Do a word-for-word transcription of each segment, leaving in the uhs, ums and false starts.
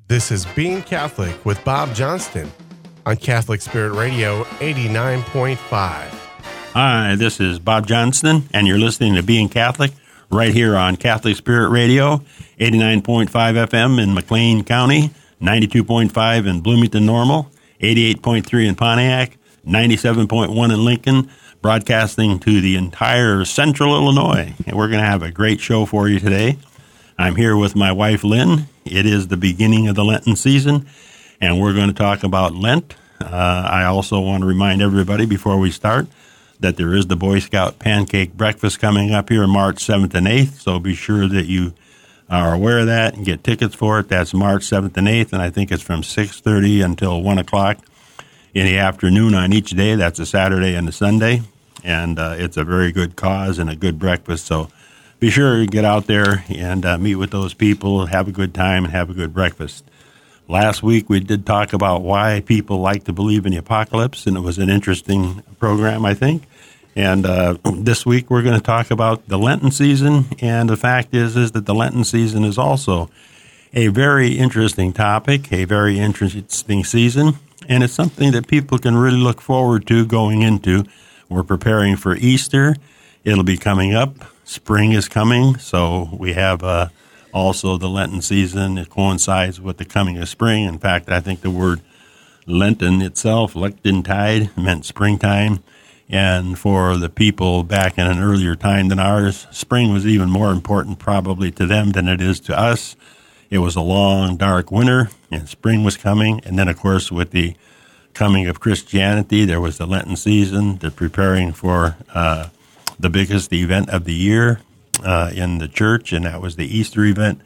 This is Being Catholic with Bob Johnston on Catholic Spirit Radio eighty-nine point five. Hi, this is Bob Johnston, and you're listening to Being Catholic right here on Catholic Spirit Radio, eighty-nine point five F M in McLean County, ninety-two point five in Bloomington Normal, eighty-eight point three in Pontiac, ninety-seven point one in Lincoln, broadcasting to the entire central Illinois. And we're going to have a great show for you today. I'm here with my wife, Lynn. It is the beginning of the Lenten season, and we're going to talk about Lent. Uh, I also want to remind everybody before we start that there is the Boy Scout Pancake Breakfast coming up here March seventh and eighth, so be sure that you are aware of that and get tickets for it. That's March seventh and eighth, and I think it's from six thirty until one o'clock in the afternoon on each day. That's a Saturday and a Sunday, and uh, it's a very good cause and a good breakfast, so be sure to get out there and uh, meet with those people, have a good time, and have a good breakfast. Last week, we did talk about why people like to believe in the apocalypse, and it was an interesting program, I think. And uh, this week, we're going to talk about the Lenten season, and the fact is, is that the Lenten season is also a very interesting topic, a very interesting season, and it's something that people can really look forward to going into. We're preparing for Easter. It'll be coming up. Spring is coming, so we have uh, also the Lenten season. It coincides with the coming of spring. In fact, I think the word Lenten itself, Lectentide, meant springtime. And for the people back in an earlier time than ours, spring was even more important probably to them than it is to us. It was a long, dark winter, and spring was coming. And then, of course, with the coming of Christianity, there was the Lenten season, the preparing for uh the biggest event of the year uh, in the church, and that was the Easter event.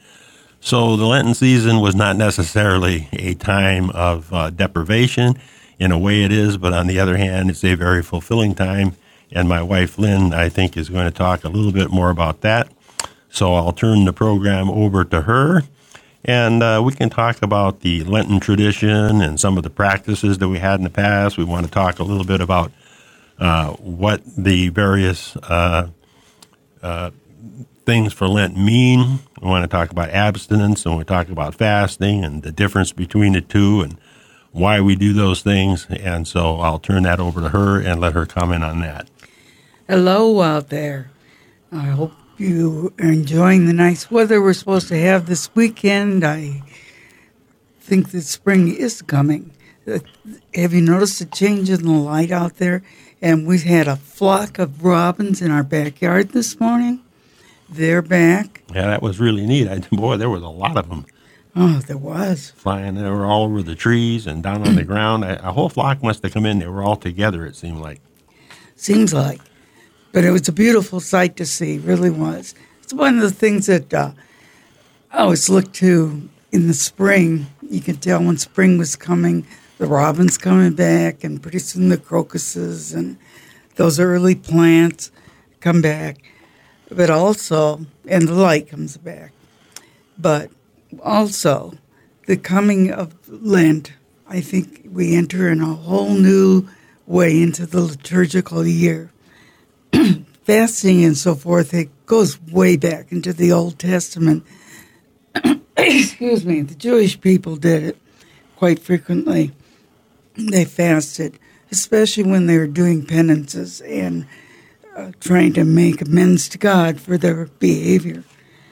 So the Lenten season was not necessarily a time of uh, deprivation. In a way it is, but on the other hand, it's a very fulfilling time, and my wife, Lynn, I think is going to talk a little bit more about that. So I'll turn the program over to her, and uh, we can talk about the Lenten tradition and some of the practices that we had in the past. We want to talk a little bit about Uh, what the various uh, uh, things for Lent mean. We want to talk about abstinence, and we talk about fasting and the difference between the two and why we do those things. And so I'll turn that over to her and let her comment on that. Hello out there. I hope you are enjoying the nice weather we're supposed to have this weekend. I think that spring is coming. Uh, have you noticed a change in the light out there? And we had a flock of robins in our backyard this morning. They're back. Yeah, that was really neat. I, boy, there was a lot of them. Oh, there was. Flying. They were all over the trees and down on the ground. A, a whole flock must have come in. They were all together, it seemed like. Seems like. But it was a beautiful sight to see, really was. It's one of the things that uh, I always look to in the spring. You could tell when spring was coming. The robins coming back, and pretty soon the crocuses and those early plants come back. But also, and the light comes back. But also, the coming of Lent, I think we enter in a whole new way into the liturgical year. Fasting and so forth, it goes way back into the Old Testament. Excuse me, the Jewish people did it quite frequently. They fasted, especially when they were doing penances and uh, trying to make amends to God for their behavior.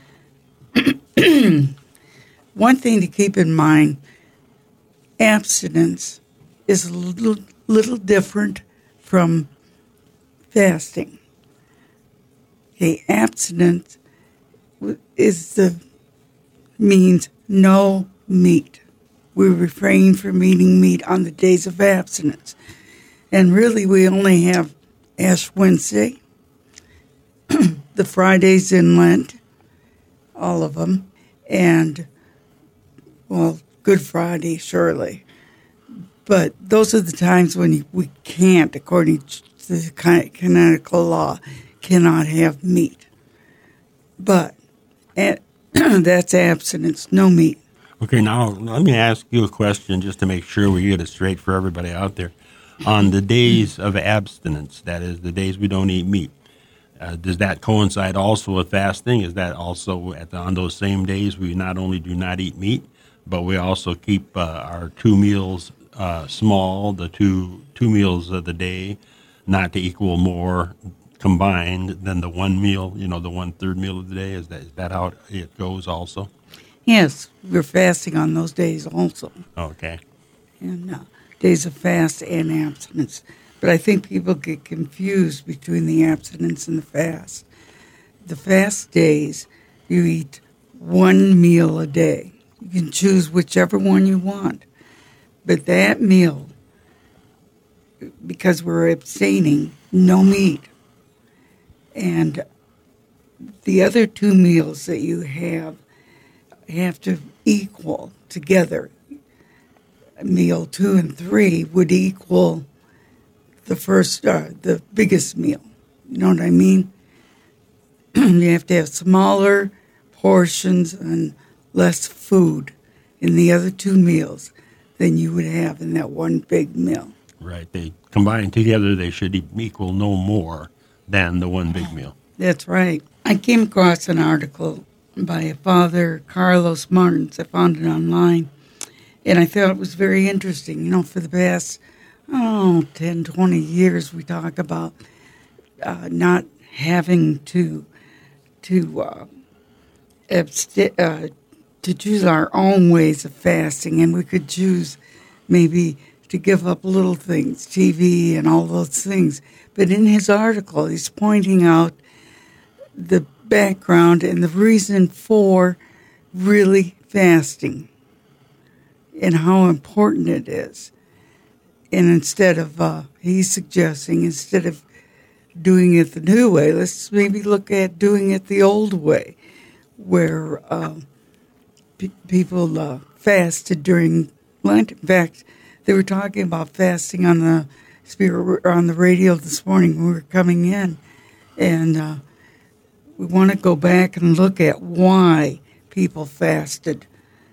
One thing to keep in mind, abstinence is a little, little different from fasting. Okay, abstinence is the means no meat. We refrain from eating meat on the days of abstinence. And really, we only have Ash Wednesday, the Fridays in Lent, all of them, and, well, Good Friday, surely. But those are the times when we can't, according to the canonical law, cannot have meat. But that's abstinence, no meat. Okay, now let me ask you a question just to make sure we get it straight for everybody out there. On the days of abstinence, that is, the days we don't eat meat, uh, does that coincide also with fasting? Is that also at the, on those same days we not only do not eat meat, but we also keep uh, our two meals uh, small, the two two meals of the day, not to equal more combined than the one meal, you know, the one third meal of the day. Is that is that how it goes also? Yes, we're fasting on those days also. Okay. And uh, days of fast and abstinence. But I think people get confused between the abstinence and the fast. The fast days, you eat one meal a day. You can choose whichever one you want. But that meal, because we're abstaining, no meat. And the other two meals that you have have to equal together. Meal two and three would equal the first, uh, the biggest meal. You know what I mean? You have to have smaller portions and less food in the other two meals than you would have in that one big meal. Right. They combined together, they should equal no more than the one big meal. That's right. I came across an article by Father Carlos Martins. I found it online, and I thought it was very interesting. You know, for the past, oh, ten, twenty years, we talk about uh, not having to to uh, absti- uh, to choose our own ways of fasting, and we could choose maybe to give up little things, T V and all those things. But in his article, he's pointing out the background and the reason for really fasting and how important it is. And instead of, uh, he's suggesting, instead of doing it the new way, let's maybe look at doing it the old way, where uh, p- people uh, fasted during Lent. In fact, they were talking about fasting on the spirit on the radio this morning when we were coming in, and uh, we want to go back and look at why people fasted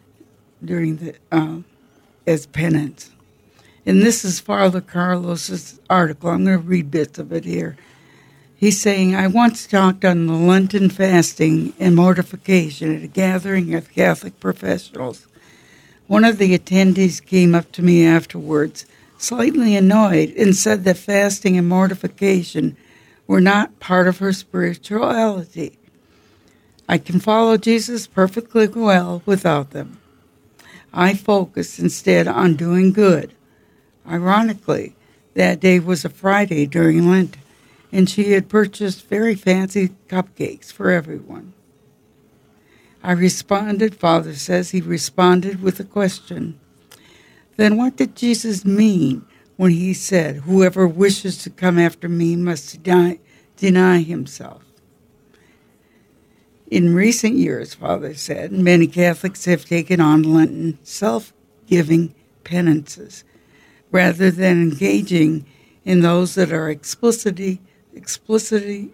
during the uh, as penance. And this is Father Carlos's article. I'm going to read bits of it here. He's saying, I once talked on the Lenten fasting and mortification at a gathering of Catholic professionals. One of the attendees came up to me afterwards, slightly annoyed, and said that fasting and mortification were not part of her spirituality. I can follow Jesus perfectly well without them. I focused instead on doing good. Ironically, that day was a Friday during Lent, and she had purchased very fancy cupcakes for everyone. I responded, Father says, he responded with a question. Then what did Jesus mean when he said, whoever wishes to come after me must deny, deny himself? In recent years, Father said, many Catholics have taken on Lenten self-giving penances, rather than engaging in those that are explicitly, explicitly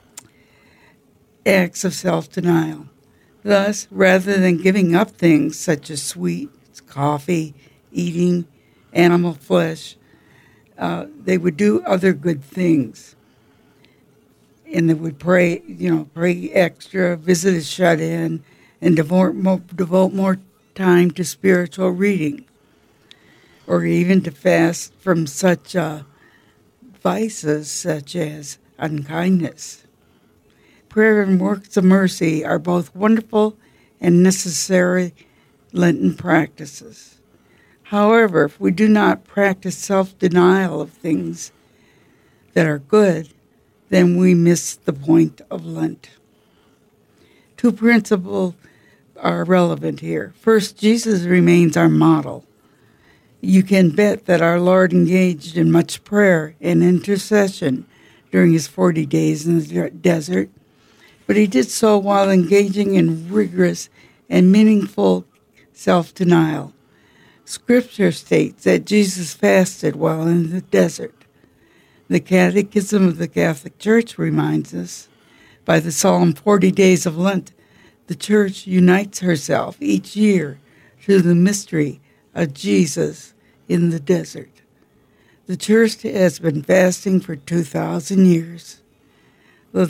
acts of self-denial. Thus, rather than giving up things such as sweets, coffee, eating animal flesh, uh, they would do other good things. And they would pray, you know, pray extra, visit a shut-in, and devote more, devote more time to spiritual reading, or even to fast from such uh, vices such as unkindness. Prayer and works of mercy are both wonderful and necessary Lenten practices. However, if we do not practice self-denial of things that are good, then we miss the point of Lent. Two principles are relevant here. First, Jesus remains our model. You can bet that our Lord engaged in much prayer and intercession during his forty days in the desert, but he did so while engaging in rigorous and meaningful self-denial. Scripture states that Jesus fasted while in the desert. The Catechism of the Catholic Church reminds us, by the solemn forty days of Lent, the Church unites herself each year to the mystery of Jesus in the desert. The Church has been fasting for two thousand years. The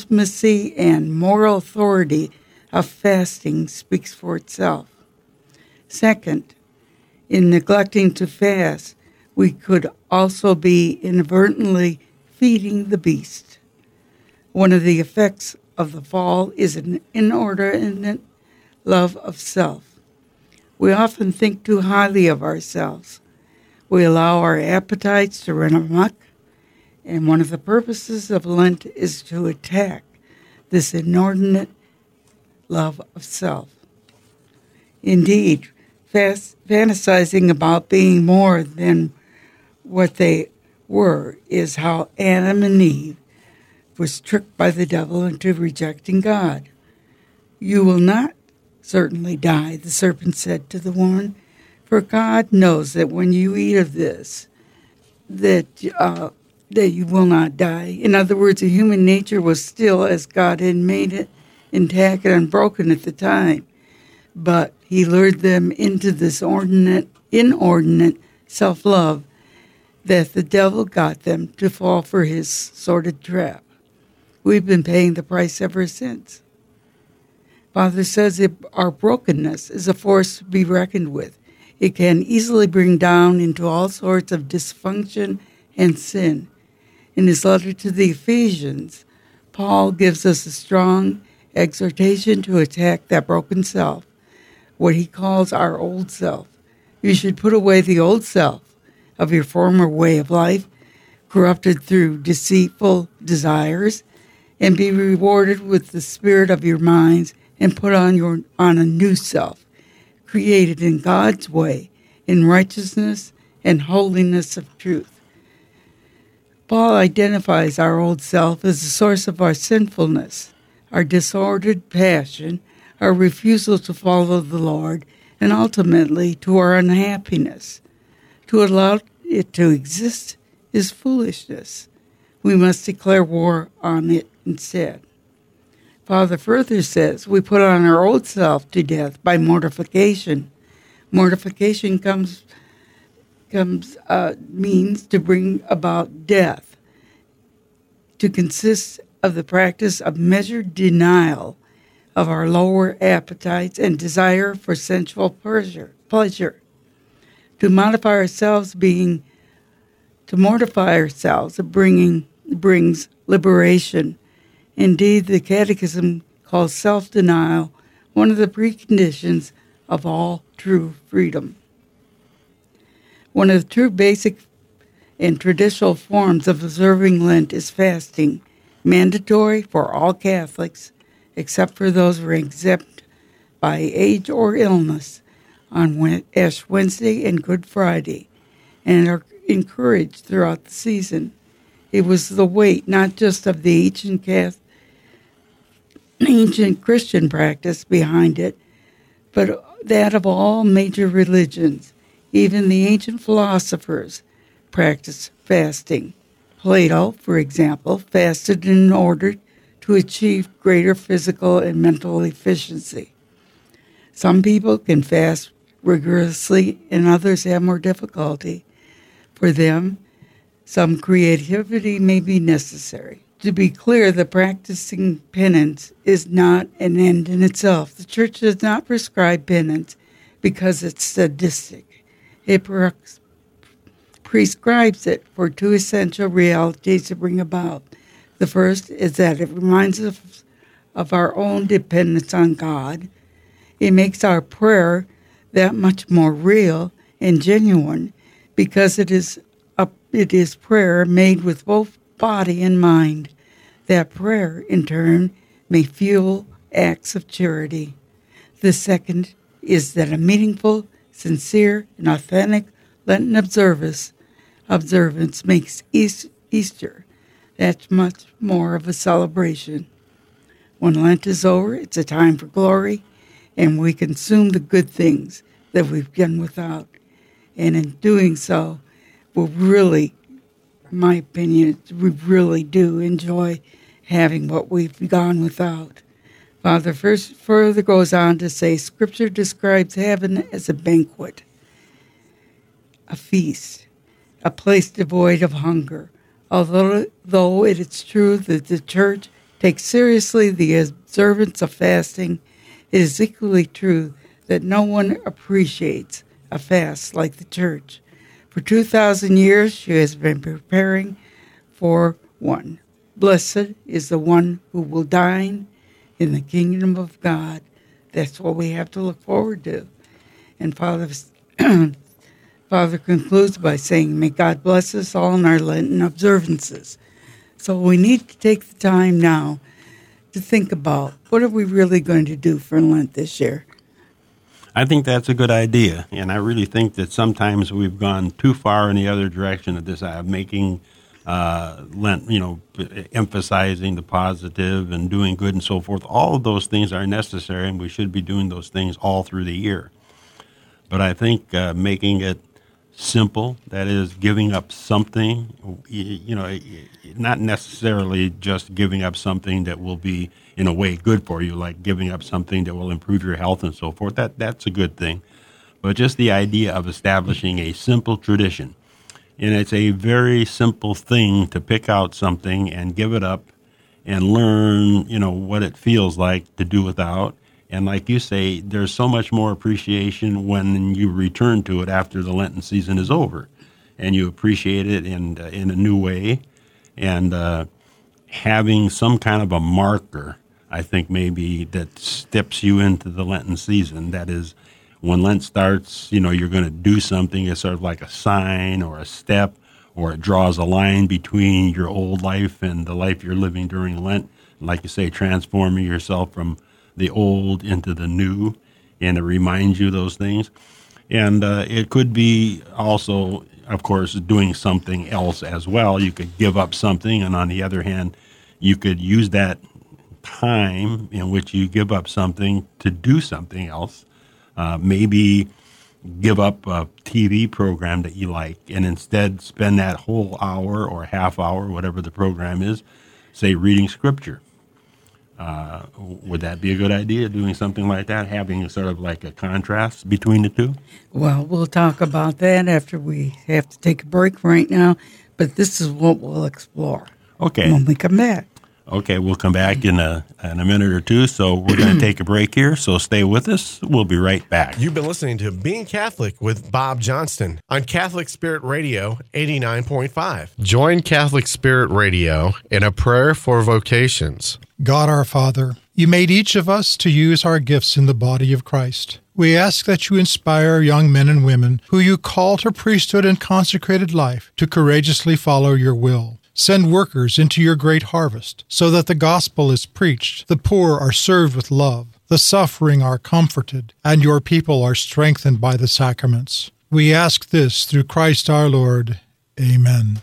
legitimacy and moral authority of fasting speaks for itself. Second, in neglecting to fast, we could also be inadvertently feeding the beast. One of the effects of the fall is an inordinate love of self. We often think too highly of ourselves. We allow our appetites to run amok, and one of the purposes of Lent is to attack this inordinate love of self. Indeed, fast, fantasizing about being more than what they were is how Adam and Eve was tricked by the devil into rejecting God. You will not certainly die, the serpent said to the woman, for God knows that when you eat of this, that uh, that you will not die. In other words, the human nature was still as God had made it, intact and unbroken at the time. But he lured them into this ordinate, inordinate self-love that the devil got them to fall for his sordid trap. We've been paying the price ever since. Father says that our brokenness is a force to be reckoned with. It can easily bring down into all sorts of dysfunction and sin. In his letter to the Ephesians, Paul gives us a strong exhortation to attack that broken self, what he calls our old self. You should put away the old self of your former way of life, corrupted through deceitful desires, and be rewarded with the spirit of your minds and put on your on a new self, created in God's way, in righteousness and holiness of truth. Paul identifies our old self as the source of our sinfulness, our disordered passion, our refusal to follow the Lord, and ultimately to our unhappiness. To allow it to exist is foolishness. We must declare war on it instead. Father further says we put on our old self to death by mortification. Mortification comes comes uh, means to bring about death, to consist of the practice of measured denial of our lower appetites and desire for sensual pleasure. pleasure. To modify ourselves being, to mortify ourselves bringing, brings liberation. Indeed, the Catechism calls self-denial one of the preconditions of all true freedom. One of the true basic and traditional forms of observing Lent is fasting, mandatory for all Catholics, except for those who are exempt by age or illness on Ash Wednesday and Good Friday, and are encouraged throughout the season. It was the weight not just of the ancient Catholic, ancient Christian practice behind it, but that of all major religions. Even the ancient philosophers practiced fasting. Plato, for example, fasted in order to achieve greater physical and mental efficiency. Some people can fast rigorously and others have more difficulty. For them, some creativity may be necessary. To be clear, the practicing penance is not an end in itself. The Church does not prescribe penance because it's sadistic. It pre- prescribes it for two essential realities to bring about. The first is that it reminds us of our own dependence on God. It makes our prayer that much more real and genuine because it is a, it is prayer made with both body and mind. That prayer, in turn, may fuel acts of charity. The second is that a meaningful, sincere, and authentic Lenten observance, observance makes Easter that's much more of a celebration. When Lent is over, it's a time for glory, and we consume the good things that we've done without. And in doing so, we'll really, in my opinion, we really do enjoy having what we've gone without. Father first further goes on to say, Scripture describes heaven as a banquet, a feast, a place devoid of hunger. Although though it is true that the Church takes seriously the observance of fasting, it is equally true that no one appreciates a fast like the church. For two thousand years, she has been preparing for one. Blessed is the one who will dine in the kingdom of God. That's what we have to look forward to. And Father, Father concludes by saying, may God bless us all in our Lenten observances. So we need to take the time now to think about what are we really going to do for Lent this year. I think that's a good idea, and I really think that sometimes we've gone too far in the other direction of this, uh, making uh, Lent, you know, emphasizing the positive and doing good and so forth. All of those things are necessary, and we should be doing those things all through the year. But I think uh, making it simple, that is, giving up something, you know, not necessarily just giving up something that will be in a way good for you, like giving up something that will improve your health and so forth. That that's a good thing. But just the idea of establishing a simple tradition. And it's a very simple thing to pick out something and give it up and learn, you know, what it feels like to do without. And like you say, there's so much more appreciation when you return to it after the Lenten season is over, and you appreciate it in uh, in a new way. And uh, having some kind of a marker, I think maybe that steps you into the Lenten season. That is, when Lent starts, you know, you're going to do something. It's sort of like a sign or a step, or it draws a line between your old life and the life you're living during Lent. Like you say, transforming yourself from the old into the new, and it reminds you of those things. And uh, it could be also, of course, doing something else as well. You could give up something, and on the other hand, you could use that time in which you give up something to do something else. Uh, maybe give up a T V program that you like, and instead spend that whole hour or half hour, whatever the program is, say, reading Scripture. Uh, would that be a good idea, doing something like that, having sort of like a contrast between the two? Well, we'll talk about that after we have to take a break right now, but this is what we'll explore. Okay. When we come back. Okay, we'll come back in a, in a minute or two, so we're going to take a break here, so stay with us. We'll be right back. You've been listening to Being Catholic with Bob Johnston on Catholic Spirit Radio eighty-nine point five. Join Catholic Spirit Radio in a prayer for vocations. God our Father, you made each of us to use our gifts in the body of Christ. We ask that you inspire young men and women who you call to priesthood and consecrated life to courageously follow your will. Send workers into your great harvest, so that the gospel is preached, the poor are served with love, the suffering are comforted, and your people are strengthened by the sacraments. We ask this through Christ our Lord. Amen.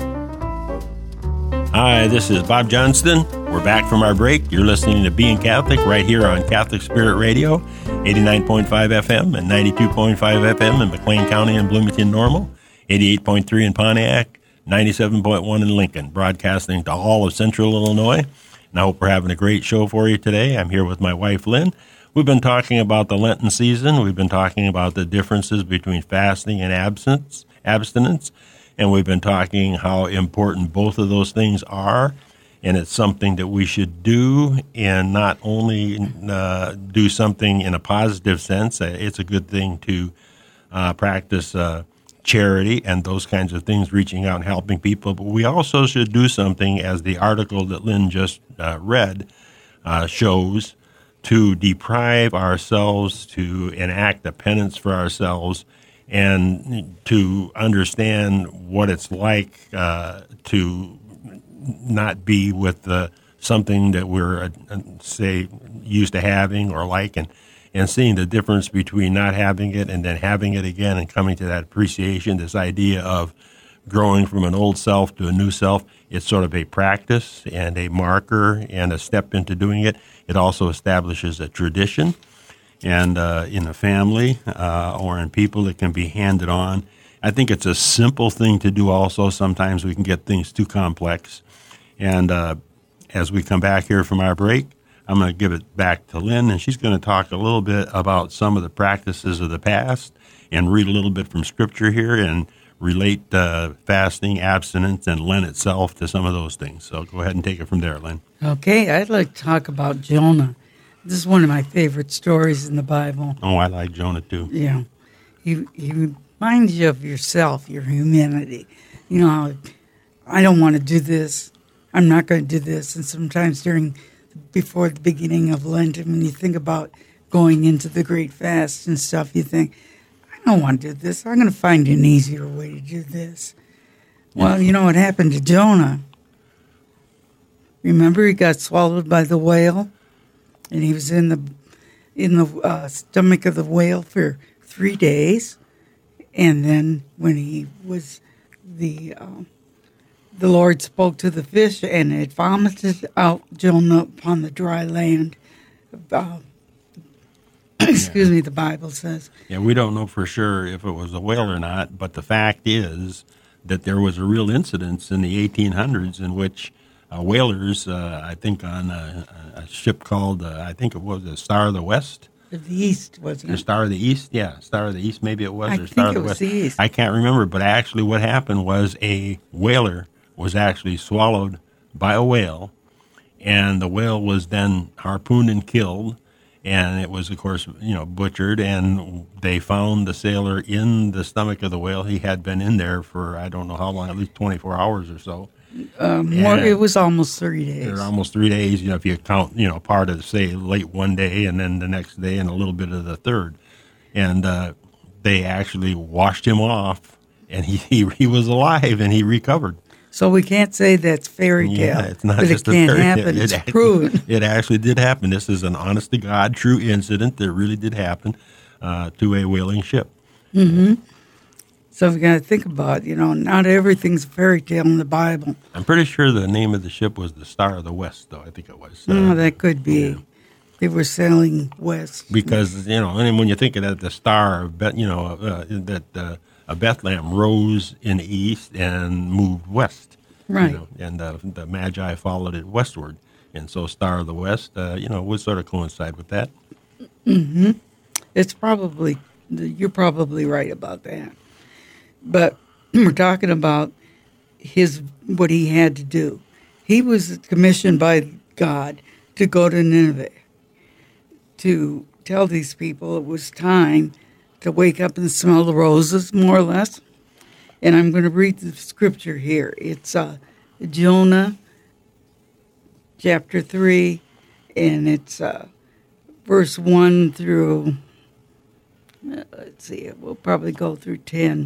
Hi, this is Bob Johnston. We're back from our break. You're listening to Being Catholic right here on Catholic Spirit Radio, eighty-nine point five F M and ninety-two point five F M in McLean County and Bloomington Normal, eighty-eight point three in Pontiac, ninety-seven point one in Lincoln, broadcasting to all of Central Illinois. And I hope we're having a great show for you today. I'm here with my wife, Lynn. We've been talking about the Lenten season. We've been talking about the differences between fasting and abstinence, abstinence. And we've been talking how important both of those things are. And it's something that we should do, and not only uh, do something in a positive sense. It's a good thing to uh, practice uh, charity and those kinds of things, reaching out and helping people. But we also should do something, as the article that Lynn just uh, read uh, shows, to deprive ourselves, to enact a penance for ourselves, and to understand what it's like uh, to not be with uh, something that we're, uh, say, used to having or like, and, and seeing the difference between not having it and then having it again, and coming to that appreciation, this idea of growing from an old self to a new self. It's sort of a practice and a marker and a step into doing it. It also establishes a tradition. And uh, in a family uh, or in people, it can be handed on. I think it's a simple thing to do also. Sometimes we can get things too complex. And uh, as we come back here from our break, I'm going to give it back to Lynn, and she's going to talk a little bit about some of the practices of the past and read a little bit from Scripture here and relate uh, fasting, abstinence, and Lent itself to some of those things. So go ahead and take it from there, Lynn. Okay, I'd like to talk about Jonah. This is one of my favorite stories in the Bible. Oh, I like Jonah too. Yeah. He, he reminds you of yourself, your humanity. You know, how I don't want to do this. I'm not going to do this. And sometimes during, before the beginning of Lent, and when you think about going into the Great Fast and stuff, you think, I don't want to do this. I'm going to find an easier way to do this. Well, you know what happened to Jonah? Remember, he got swallowed by the whale, and he was in the in the uh, stomach of the whale for three days, and then when he was the uh, the Lord spoke to the fish, and it vomited out Jonah upon the dry land. Uh, excuse yeah. me, the Bible says. Yeah, we don't know for sure if it was a whale or not, but the fact is that there was a real incident in the eighteen hundreds in which Uh, whalers, uh, I think, on a, a ship called, uh, I think it was the Star of the West. Of the East, wasn't The it? Star of the East, yeah, Star of the East, maybe it was, I or think Star it of the was West. the East. I can't remember, but actually what happened was a whaler was actually swallowed by a whale, and the whale was then harpooned and killed, and it was, of course, you know, butchered, and they found the sailor in the stomach of the whale. He had been in there for, I don't know how long, at least twenty-four hours or so. Um, more, it was almost three days. Or almost three days, you know, if you count, you know, part of, say, late one day and then the next day and a little bit of the third. And uh, they actually washed him off, and he, he, he was alive, and he recovered. So we can't say that's fairy tale, Yeah, it's not but just it a can't fairy tale. happen. It It's actually- proven. It actually did happen. This is an honest-to-God true incident that really did happen uh, to a whaling ship. Mm-hmm. So we got to think about, you know, not everything's a fairy tale in the Bible. I'm pretty sure the name of the ship was the Star of the West, though. I think it was. Uh, Oh, that could be. yeah. They were sailing west. Because, you know, and when you think of that, the star, of Bet- you know, uh, that uh, uh, Bethlehem rose in the east and moved west. Right. You know, and uh, the Magi followed it westward. And so Star of the West, uh, you know, would sort of coincide with that. Mm-hmm. It's probably, you're probably right about that. But we're talking about his what he had to do. He was commissioned by God to go to Nineveh to tell these people it was time to wake up and smell the roses, more or less. And I'm going to read the scripture here. It's uh, Jonah chapter three, and it's uh, verse one through, uh, let's see, we'll probably go through ten.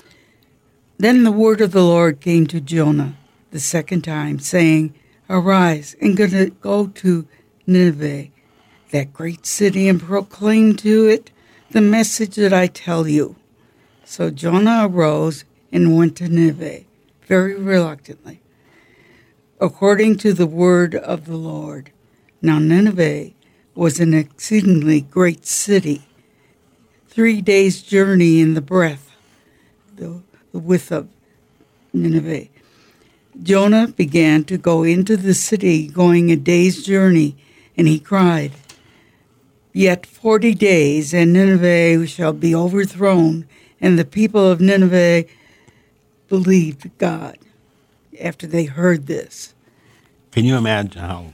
Then the word of the Lord came to Jonah the second time, saying, Arise and go to Nineveh, that great city, and proclaim to it the message that I tell you. So Jonah arose and went to Nineveh, very reluctantly, according to the word of the Lord. Now Nineveh was an exceedingly great city, three days' journey in the breadth, the, the width of Nineveh. Jonah began to go into the city, going a day's journey, and he cried, Yet forty days, and Nineveh shall be overthrown. And the people of Nineveh believed God after they heard this. Can you imagine how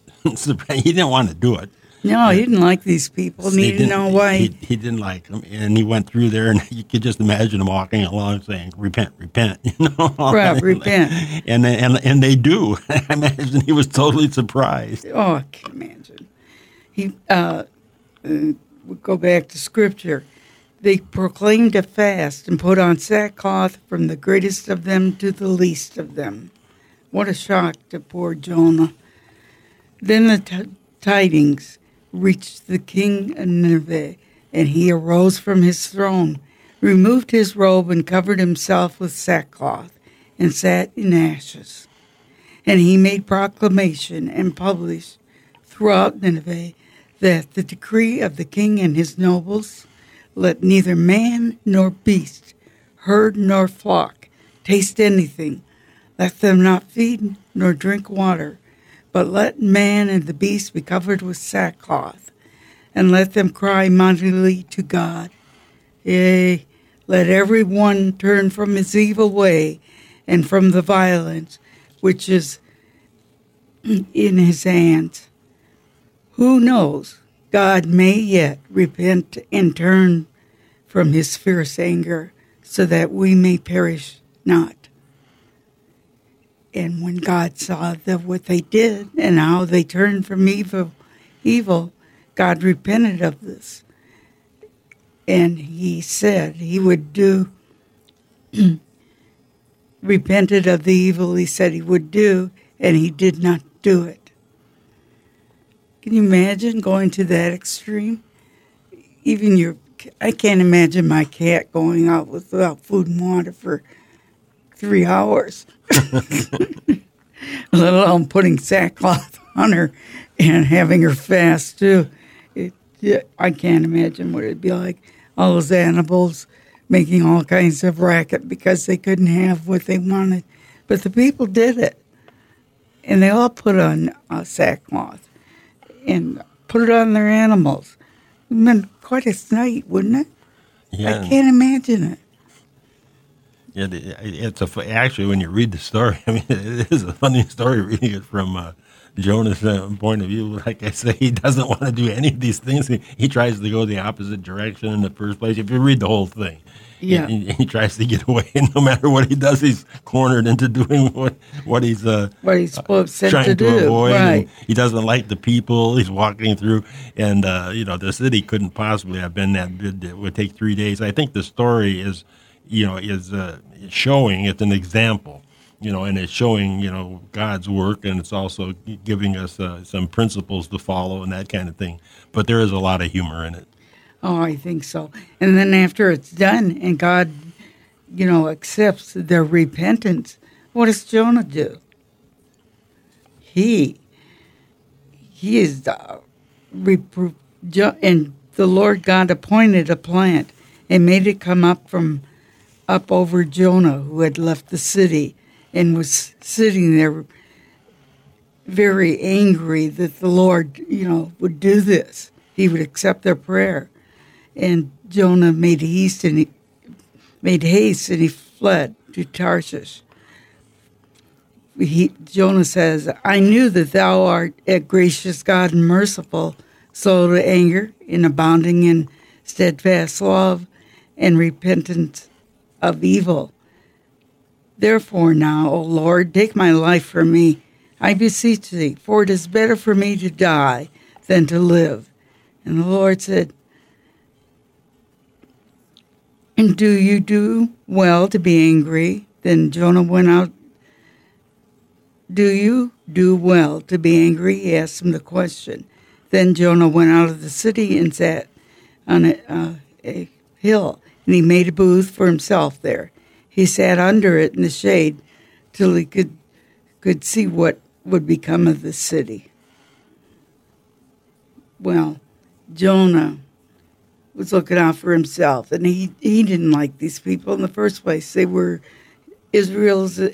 he didn't want to do it? No, he didn't like these people, and he, didn't know why. He, he didn't like them, and he went through there, and you could just imagine him walking along saying, "Repent, repent," you know. Right, repent. And they, and and they do. I imagine he was totally surprised. Oh, I can imagine. He uh, uh, we go back to scripture. They proclaimed a fast and put on sackcloth from the greatest of them to the least of them. What a shock to poor Jonah. Then the t- tidings reached the king of Nineveh, and he arose from his throne, removed his robe, and covered himself with sackcloth, and sat in ashes. And he made proclamation and published throughout Nineveh that the decree of the king and his nobles, let neither man nor beast, herd nor flock, taste anything. Let them not feed nor drink water, but let man and the beast be covered with sackcloth, and let them cry mightily to God. Yea, let every one turn from his evil way and from the violence which is in his hands. Who knows? God may yet repent and turn from his fierce anger so that we may perish not. And when God saw that what they did and how they turned from evil, evil, God repented of this. And he said he would do, repented of the evil he said he would do, and he did not do it. Can you imagine going to that extreme? Even your, I can't imagine my cat going out without food and water for three hours. Let alone putting sackcloth on her and having her fast too. It, yeah, I can't imagine what it'd be like. All those animals making all kinds of racket because they couldn't have what they wanted. But the people did it. And they all put on uh, sackcloth and put it on their animals. It would have been quite a sight, wouldn't it? Yeah. I can't imagine it. Yeah, it's a actually when you read the story. I mean, it is a funny story reading it from uh, Jonah's uh, point of view. Like I say, he doesn't want to do any of these things. He, he tries to go the opposite direction in the first place. If you read the whole thing, yeah, he, he tries to get away. And no matter what he does, he's cornered into doing what what he's uh, what he's supposed uh, trying to, to do. avoid. Right. And he doesn't like the people he's walking through, and uh, you know the city couldn't possibly have been that big. It would take three days. I think the story is. You know, is uh, showing, it's an example, you know, and it's showing, you know, God's work, and it's also giving us uh, some principles to follow and that kind of thing. But there is a lot of humor in it. Oh, I think so. And then after it's done and God, you know, accepts their repentance, what does Jonah do? He, he is, uh, repro- and the Lord God appointed a plant and made it come up from up over Jonah, who had left the city and was sitting there very angry that the Lord, you know, would do this. He would accept their prayer. And Jonah made haste and he made haste and he fled to Tarshish. He, Jonah says, I knew that thou art a gracious God and merciful, slow to anger and abounding in steadfast love and repentance of evil. Therefore now, O Lord, take my life from me, I beseech thee, for it is better for me to die than to live. And the Lord said, and do you do well to be angry? Then Jonah went out. Do you do well to be angry? He asked him the question. Then Jonah went out of the city and sat on a, uh, a hill. And he made a booth for himself there. He sat under it in the shade till he could could see what would become of the city. Well, Jonah was looking out for himself, and he, he didn't like these people in the first place. They were Israel's uh,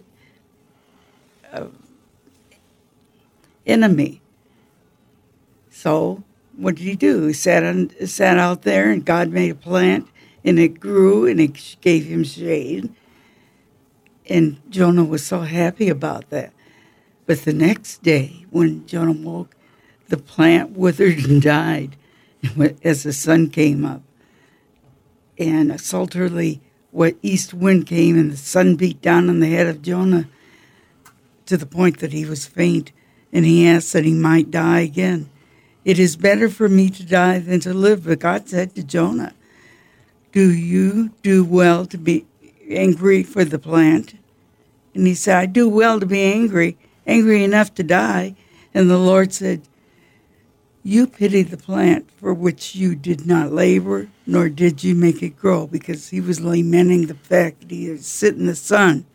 enemy. So what did he do? He sat on, sat out there, and God made a plant. And it grew, and it gave him shade. And Jonah was so happy about that. But the next day, when Jonah woke, the plant withered and died as the sun came up. And a sultry what east wind came, and the sun beat down on the head of Jonah to the point that he was faint. And he asked that he might die again. It is better for me to die than to live. But God said to Jonah, do you do well to be angry for the plant? And he said, I do well to be angry, angry enough to die. And the Lord said, you pity the plant for which you did not labor, nor did you make it grow, because he was lamenting the fact that he had sit in the sun.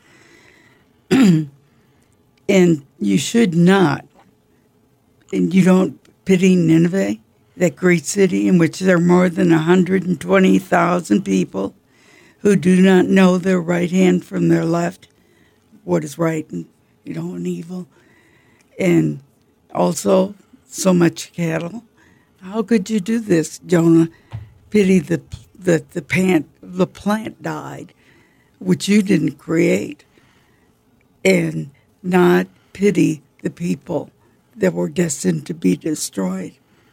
And you should not. And you don't pity Nineveh, that great city in which there are more than one hundred twenty thousand people who do not know their right hand from their left, what is right and, you know, and evil, and also so much cattle. How could you do this, Jonah? Pity the the the plant the plant died, which you didn't create, and not pity the people that were destined to be destroyed.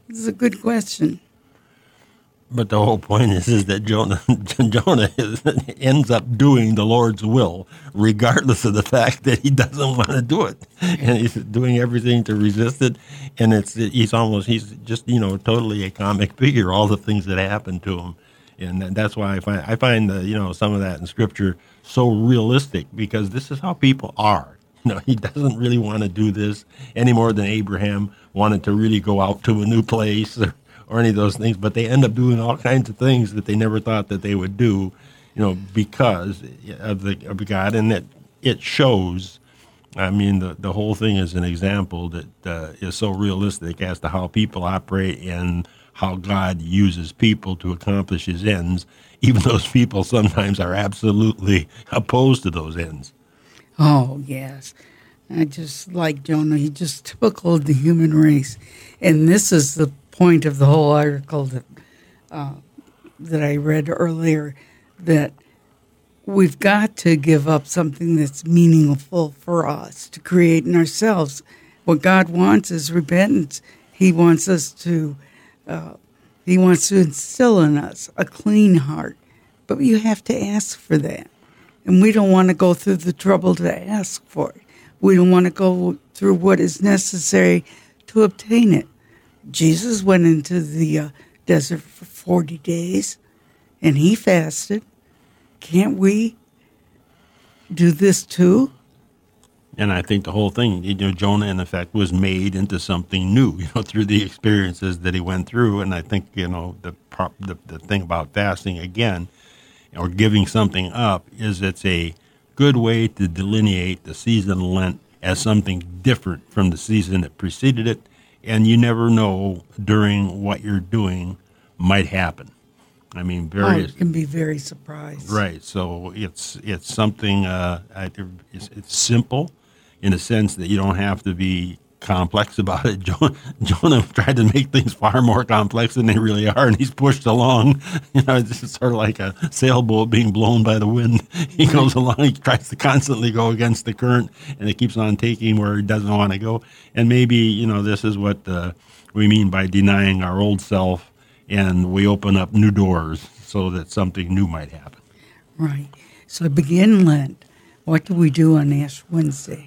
This is a good question. But the whole point is, is that Jonah, Jonah is, ends up doing the Lord's will, regardless of the fact that he doesn't want to do it, and he's doing everything to resist it. And it's he's almost he's just you know totally a comic figure. All the things that happen to him, and that's why I find I find the, you know some of that in Scripture so realistic, because this is how people are. You know, he doesn't really want to do this any more than Abraham wanted to really go out to a new place or, or any of those things, but they end up doing all kinds of things that they never thought that they would do, you know, because of the of God, and that it shows. I mean, the the whole thing is an example that uh, is so realistic as to how people operate and how God uses people to accomplish His ends, even those people sometimes are absolutely opposed to those ends. Oh, yes. I just like Jonah. He's just typical of the human race. And this is the point of the whole article that uh, that I read earlier, that we've got to give up something that's meaningful for us to create in ourselves. What God wants is repentance. He wants us to, uh, He wants to instill in us a clean heart. But you have to ask for that. And we don't want to go through the trouble to ask for it. We don't want to go through what is necessary to obtain it. Jesus went into the uh, desert for forty days, and he fasted. Can't we do this too? And I think the whole thing, you know, Jonah, in effect, was made into something new, you know, through the experiences that he went through. And I think, you know, the prop, the, the thing about fasting, again, or giving something up, is it's a good way to delineate the season of Lent as something different from the season that preceded it, and you never know during what you're doing might happen. I mean, various. Oh, it can be very surprised. Right. So it's it's something. Uh, I, it's, it's simple, in a sense that you don't have to be complex about it. Jonah, Jonah tried to make things far more complex than they really are, and he's pushed along. You know, it's just sort of like a sailboat being blown by the wind. He goes along, he tries to constantly go against the current, and it keeps on taking where he doesn't want to go. And maybe, you know, this is what uh, we mean by denying our old self, and we open up new doors so that something new might happen. Right. So to begin Lent, what do we do on Ash Wednesday?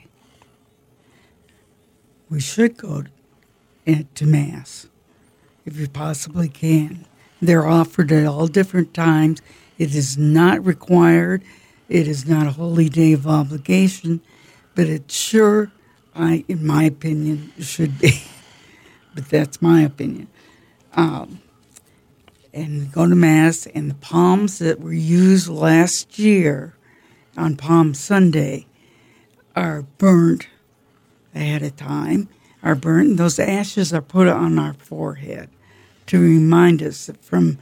We should go to Mass, if you possibly can. They're offered at all different times. It is not required. It is not a holy day of obligation, but it sure, I, in my opinion, should be. But that's my opinion. Um, and go to Mass, and the palms that were used last year on Palm Sunday are burnt ahead of time, are burnt, and those ashes are put on our forehead to remind us that from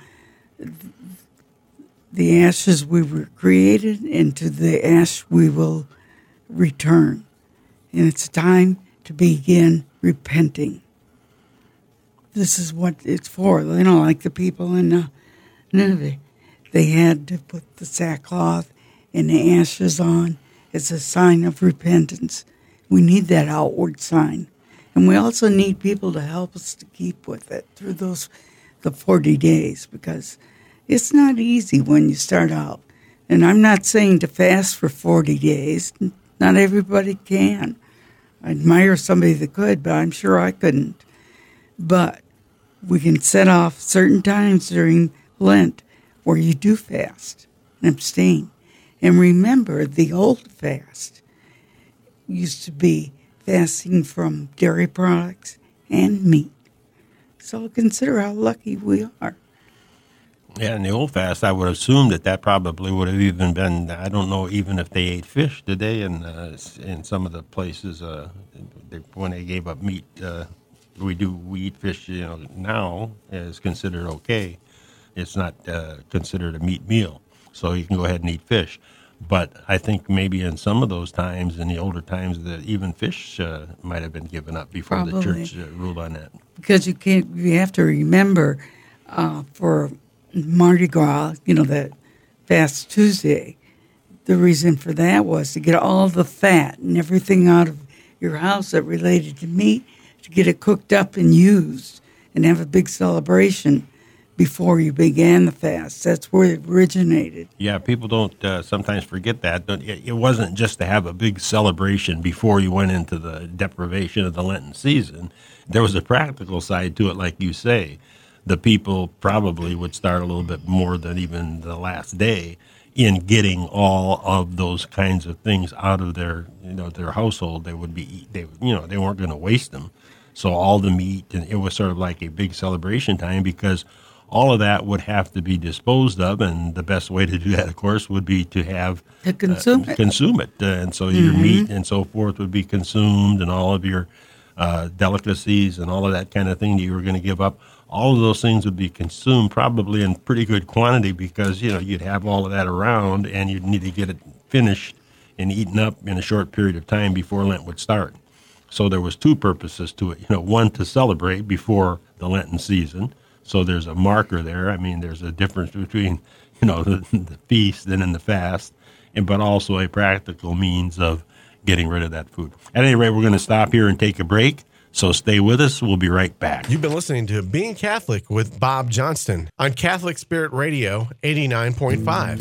the ashes we were created into the ash we will return. And it's time to begin repenting. This is what it's for. You know, like the people in uh, Nineveh, they had to put the sackcloth and the ashes on as a sign of repentance. We need that outward sign. And we also need people to help us to keep with it through those the forty days, because it's not easy when you start out. And I'm not saying to fast for forty days. Not everybody can. I admire somebody that could, but I'm sure I couldn't. But we can set off certain times during Lent where you do fast and abstain. And remember, the old fast used to be fasting from dairy products and meat. So consider how lucky we are. Yeah, in the old fast, I would assume that that probably would have even been, I don't know even if they ate fish, did they? And uh, in some of the places, uh, they, when they gave up meat, uh, we do, we eat fish, you know, now is considered okay. It's not uh, considered a meat meal, so you can go ahead and eat fish. But I think maybe in some of those times, in the older times, that even fish uh, might have been given up before Probably. the church uh, ruled on that. Because you can't, you have to remember uh, for Mardi Gras, you know, that Fast Tuesday, the reason for that was to get all the fat and everything out of your house that related to meat, to get it cooked up and used. and have a big celebration before you began the fast. That's where it originated. Yeah, people don't uh, sometimes forget that. It wasn't just to have a big celebration before you went into the deprivation of the Lenten season. There was a practical side to it, like you say. The people probably would start a little bit more than even the last day in getting all of those kinds of things out of their, you know, their household. They would be, they, you know, they weren't going to waste them. So all the meat, and it was sort of like a big celebration time because all of that would have to be disposed of, and the best way to do that, of course, would be to have to consume uh, it. Consume it, uh, and so your mm-hmm. meat and so forth would be consumed, and all of your uh, delicacies and all of that kind of thing that you were going to give up. All of those things would be consumed probably in pretty good quantity because you know you'd have all of that around, and you'd need to get it finished and eaten up in a short period of time before Lent would start. So there was two purposes to it. You know, one to celebrate before the Lenten season. So there's a marker there. I mean, there's a difference between, you know, the, the feast and in the fast, and but also a practical means of getting rid of that food. At any rate, we're going to stop here and take a break. So stay with us. We'll be right back. You've been listening to Being Catholic with Bob Johnston on Catholic Spirit Radio eighty-nine point five.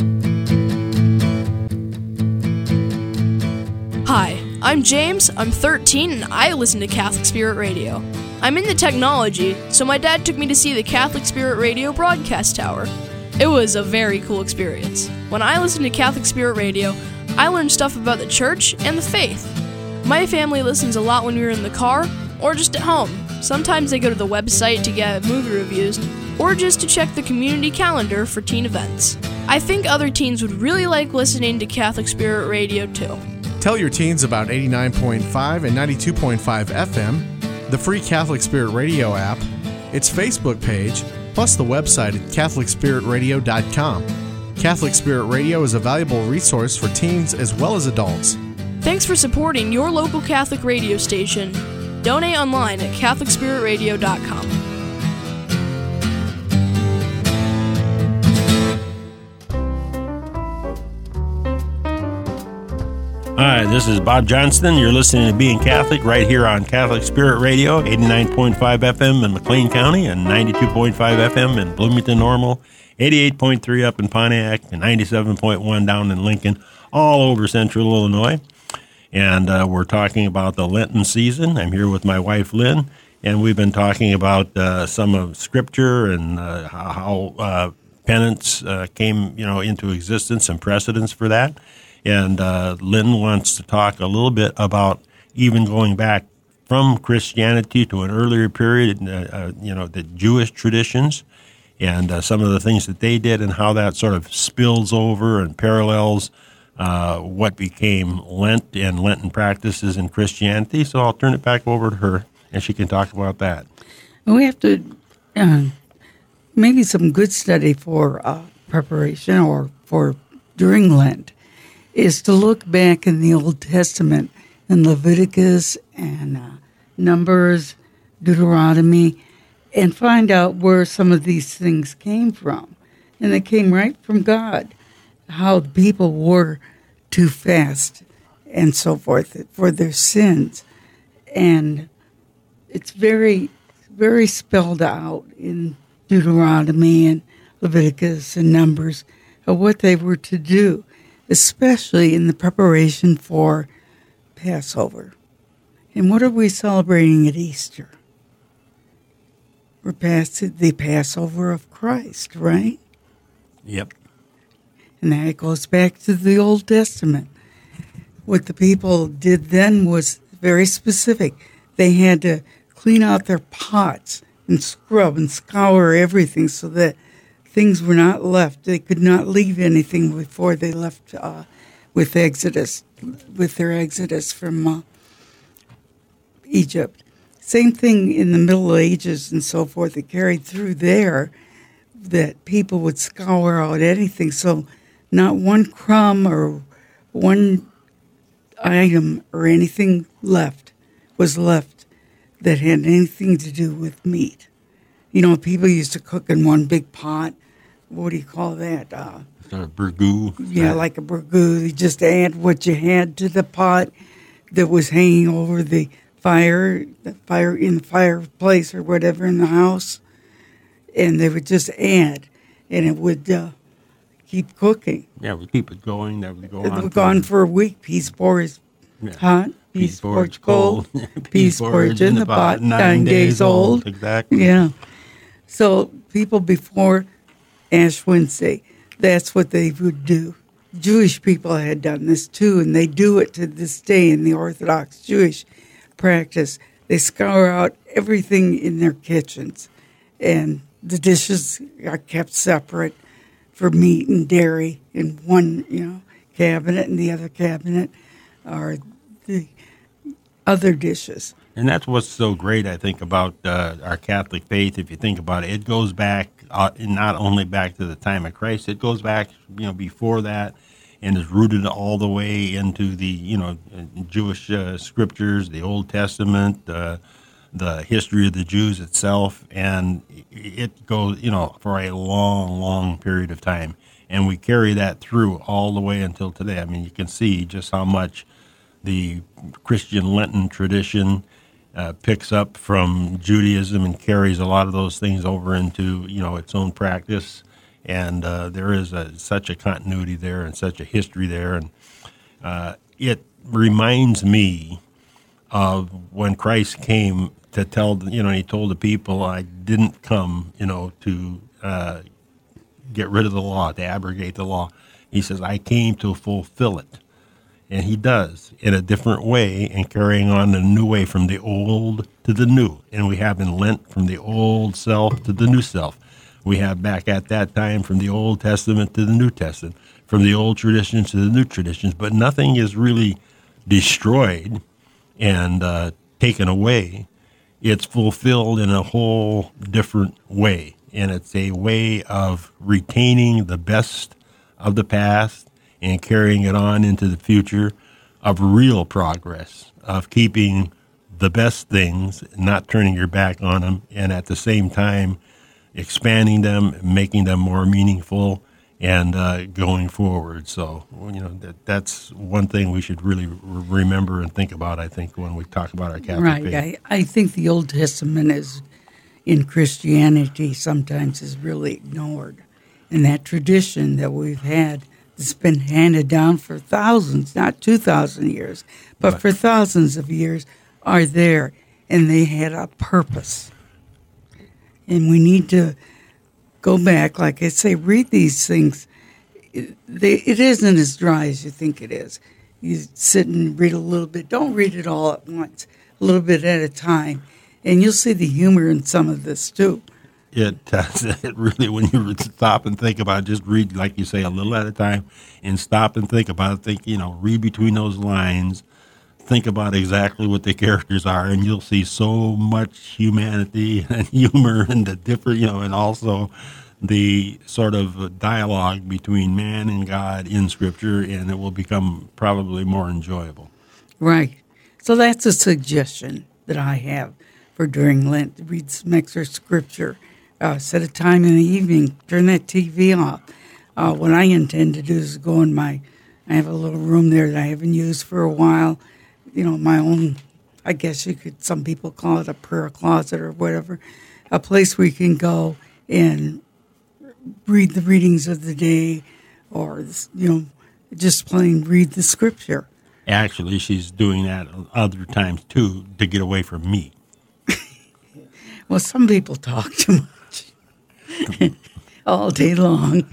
Hi, I'm James. I'm thirteen, and I listen to Catholic Spirit Radio. I'm into technology, so my dad took me to see the Catholic Spirit Radio broadcast tower. It was a very cool experience. When I listen to Catholic Spirit Radio, I learn stuff about the church and the faith. My family listens a lot when we're in the car or just at home. Sometimes they go to the website to get movie reviews or just to check the community calendar for teen events. I think other teens would really like listening to Catholic Spirit Radio too. Tell your teens about eighty-nine point five and ninety-two point five F M, the free Catholic Spirit Radio app, its Facebook page, plus the website at catholic spirit radio dot com. Catholic Spirit Radio is a valuable resource for teens as well as adults. Thanks for supporting your local Catholic radio station. Donate online at catholic spirit radio dot com. Hi, this is Bob Johnston. You're listening to Being Catholic right here on Catholic Spirit Radio, eighty-nine point five F M in McLean County and ninety-two point five F M in Bloomington Normal, eighty-eight point three up in Pontiac, and ninety-seven point one down in Lincoln, all over central Illinois. And uh, we're talking about the Lenten season. I'm here with my wife, Lynn, and we've been talking about uh, some of Scripture and uh, how uh, penance uh, came, you know, into existence and precedence for that. And uh, Lynn wants to talk a little bit about even going back from Christianity to an earlier period, uh, uh, you know, the Jewish traditions and uh, some of the things that they did and how that sort of spills over and parallels uh, what became Lent and Lenten practices in Christianity. So I'll turn it back over to her, and she can talk about that. We have to uh, maybe some good study for uh, preparation or for during Lent is to look back in the Old Testament in Leviticus and uh, Numbers, Deuteronomy, and find out where some of these things came from. And they came right from God, how the people were to fast and so forth for their sins. And it's very, very spelled out in Deuteronomy and Leviticus and Numbers of what they were to do, especially in the preparation for Passover. And what are we celebrating at Easter? We're past the Passover of Christ, right? Yep. And that goes back to the Old Testament. What the people did then was very specific. They had to clean out their pots and scrub and scour everything so that things were not left. They could not leave anything before they left uh, with Exodus, with their Exodus from uh, Egypt. Same thing in the Middle Ages and so forth. It carried through there that people would scour out anything. So not one crumb or one item or anything left was left that had anything to do with meat. You know, people used to cook in one big pot. What do you call that? Uh, a burgoo. Yeah, like a burgoo. You just add what you had to the pot that was hanging over the fire, the fire in the fireplace or whatever in the house, and they would just add, and it would uh, keep cooking. Yeah, we keep it going. That would go It on. would go on for a week. Peas porridge Yeah. hot, peas Peas porridge porridge cold, cold, peas porridge in the pot, nine days old. Exactly. Yeah. So people before Ash Wednesday, that's what they would do. Jewish people had done this too, and they do it to this day in the Orthodox Jewish practice. They scour out everything in their kitchens, and the dishes are kept separate for meat and dairy in one, you know, cabinet, and the other cabinet are the other dishes. And that's what's so great, I think, about uh, our Catholic faith. If you think about it, it goes back uh, not only back to the time of Christ, it goes back, you know, before that, and is rooted all the way into the, you know, Jewish uh, scriptures, the Old Testament, uh, the history of the Jews itself, and it goes, you know, for a long, long period of time. And we carry that through all the way until today. I mean, you can see just how much the Christian Lenten tradition uh, picks up from Judaism and carries a lot of those things over into, you know, its own practice. And uh, there is a, such a continuity there and such a history there. And uh, it reminds me of when Christ came to tell, you know, he told the people, I didn't come, you know, to uh, get rid of the law, to abrogate the law. He says, I came to fulfill it. And he does in a different way and carrying on a new way from the old to the new. And we have in Lent from the old self to the new self. We have back at that time from the Old Testament to the New Testament, from the old traditions to the new traditions. But nothing is really destroyed and uh, taken away. It's fulfilled in a whole different way. And it's a way of retaining the best of the past and carrying it on into the future, of real progress, of keeping the best things, not turning your back on them, and at the same time expanding them, making them more meaningful, and uh, going forward. So, you know, that that's one thing we should really re- remember and think about, I think, when we talk about our Catholic right. faith. I, I think the Old Testament is, in Christianity, sometimes is really ignored. And that tradition that we've had that's been handed down for thousands, not two thousand years, but Right. for thousands of years, are there. And they had a purpose. And we need to go back, like I say, read these things. It, they, it isn't as dry as you think it is. You sit and read a little bit. Don't read it all at once, a little bit at a time. And you'll see the humor in some of this, too. It does. It really, when you stop and think about it, just read, like you say, a little at a time, and stop and think about it. Think, you know, read between those lines. Think about exactly what the characters are, and you'll see so much humanity and humor and the different, you know, and also the sort of dialogue between man and God in Scripture, and it will become probably more enjoyable. Right. So that's a suggestion that I have for during Lent. Read some extra Scripture. Uh, set a time in the evening. Turn that T V off. Uh, what I intend to do is go in my, I have a little room there that I haven't used for a while. You know, my own, I guess you could, some people call it a prayer closet or whatever. A place where you can go and read the readings of the day or, you know, just plain read the Scripture. Actually, she's doing that other times, too, to get away from me. Well, some people talk too much all day long.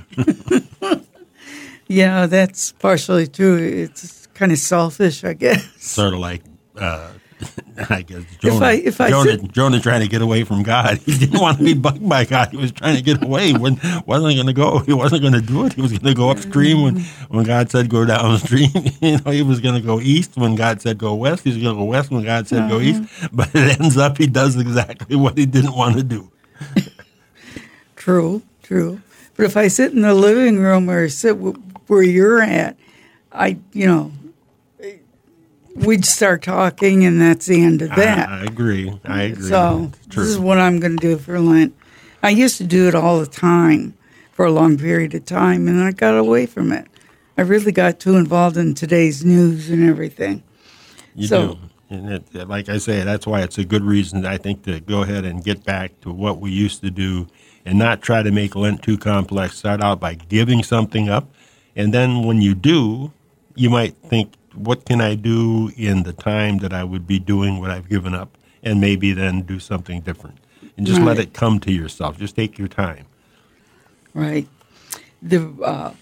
Yeah, that's partially true. It's kind of selfish, I guess. Sort of like, uh, I guess, Jonah, If I- if I Jonah, sit- Jonah trying to get away from God. He didn't want to be bugged by God. He was trying to get away. He wasn't going to go. He wasn't going to do it. He was going to go upstream when, when God said go downstream. You know, he was going to go east when God said go west. He was going to go west when God said go east. But it ends up he does exactly what he didn't want to do. True, true. But if I sit in the living room or sit w- where you're at, I, you know, we'd start talking, and that's the end of that. I, I agree. I agree. So It's true. this is what I'm going to do for Lent. I used to do it all the time for a long period of time, and I got away from it. I really got too involved in today's news and everything. You so, do. And it, like I say, that's why it's a good reason, I think, to go ahead and get back to what we used to do and not try to make Lent too complex. Start out by giving something up. And then when you do, you might think, what can I do in the time that I would be doing what I've given up? And maybe then do something different. And just Right. let it come to yourself. Just take your time. Right. The uh,